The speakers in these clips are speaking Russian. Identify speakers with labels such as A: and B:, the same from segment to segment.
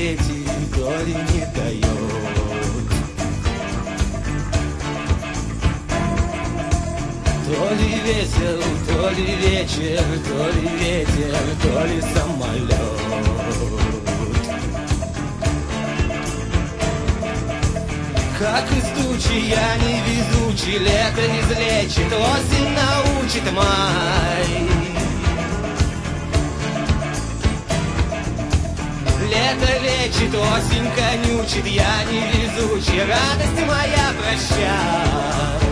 A: светит, то ли не дает. То ли ветер, то ли вечер, то ли ветер, то ли самолет. Как из тучи я невезучий, лето излечит, осень научит май. Лето лечит, осень конючит, я невезучий, радость моя, прощай.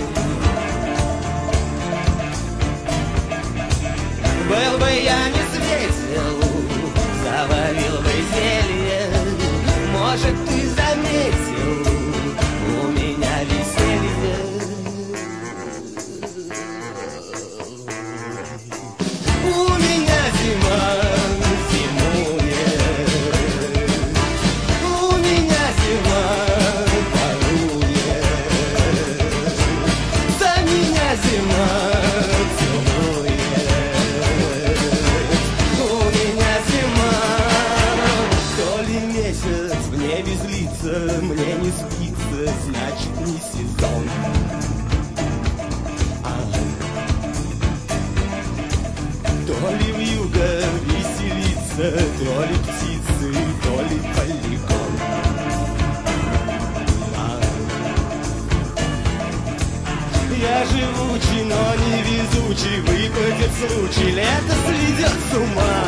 A: Был бы я не светил, заварил бы зелье, может, ты заметил, у меня веселье. У меня зима зимует, у меня зима парует, за меня зима целует. У меня зима, то ли месяц в небе злится, мне не спится, значит не сезон. То ли вьюга веселится, то ли птицы, то ли полигон. Я живучий, но не везучий, выпадет случай, лето сведет с ума.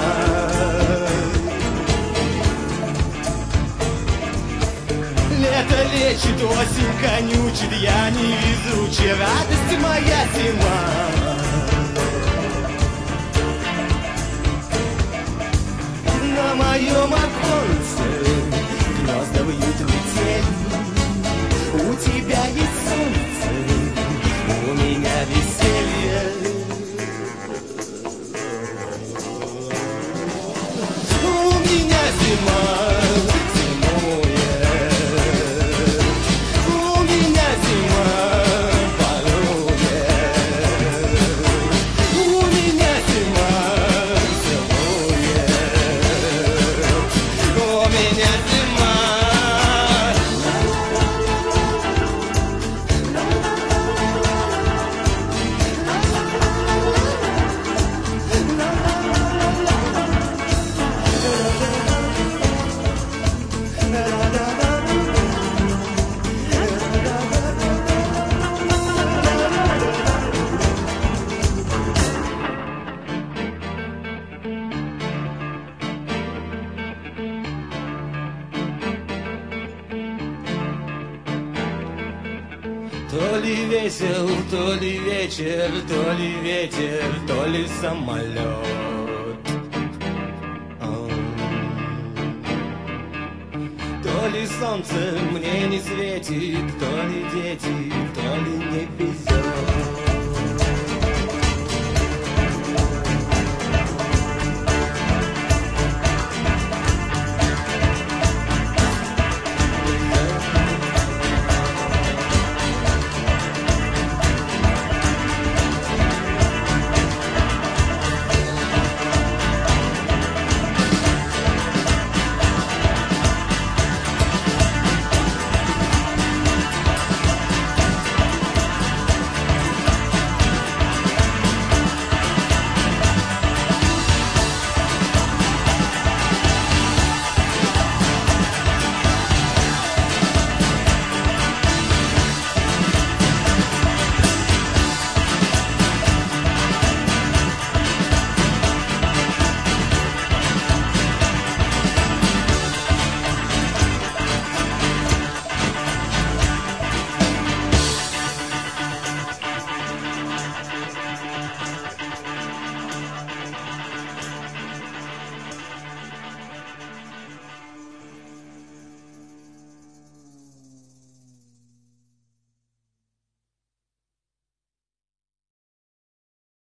A: Лето лечит, осень конючит, я невезучий, радость моя зима. На моем оконце гнезда вьют метель, у тебя есть солнце, у меня веселье. У меня зима зимует, у меня зима парует, у меня зима целует, у меня зима. То ли весел, то ли вечер, то ли ветер, то ли самолет. То ли солнце мне не светит, то ли дети, то ли не везет.